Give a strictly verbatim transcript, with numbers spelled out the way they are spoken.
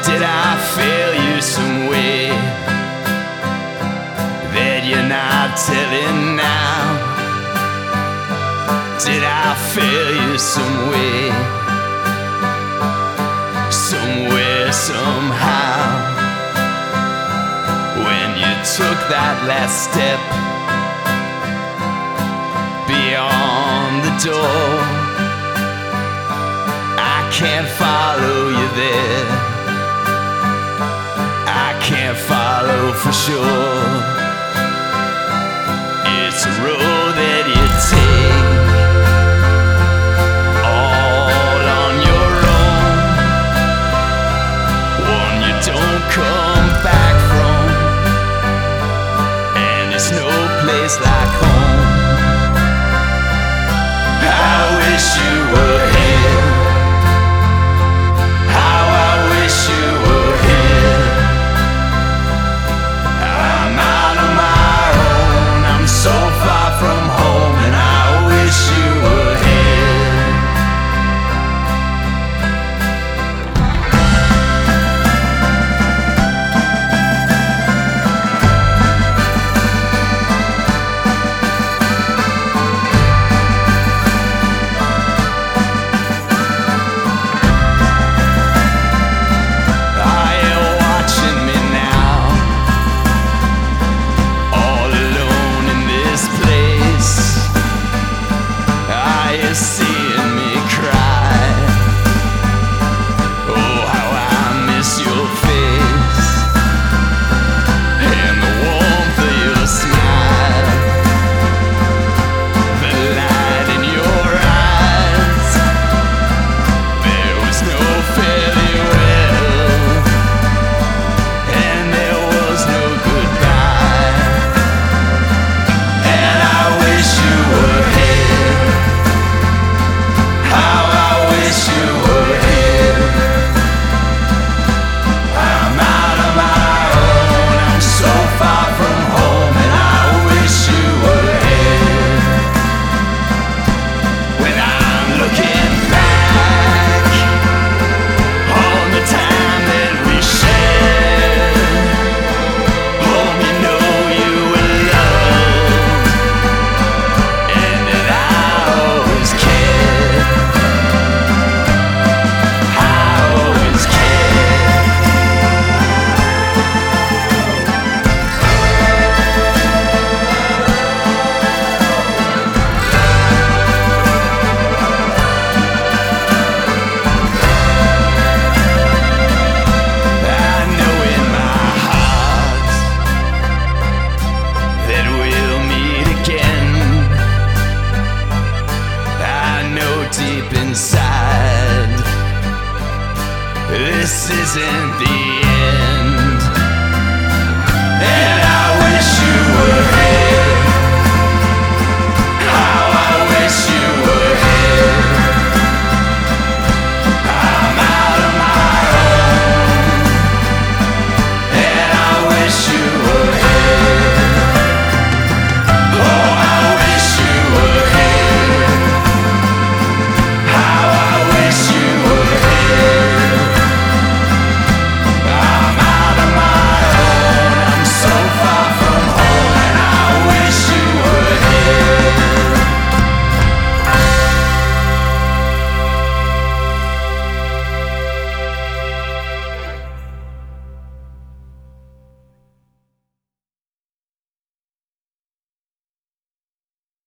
Did I fail you some way that you're not telling now? Did I fail you some way, somewhere, somehow? When you took that last step beyond the door, I can't follow you there. I can't follow for sure. It's a road that you take all on your own, one you don't come back from, and it's no place like home. I wish you were here. How I wish you were here. I'm out on my own. I'm so far from home, and I wish you were here. Are you watching me now? All alone in this place. Are you seeing me cry? Oh, how I miss your face and the warmth of your smile, the light in your eyes. There was no farewell, and there was no goodbye. And I wish you were here. How I wish you were here. I'm out on my own. I'm so far from home, and I wish you were here. When I'm looking back on the time that we shared, home, you know you were loved, and that I always cared. I always cared. I know in my heart that we'll meet again. I know deep inside this isn't the end. And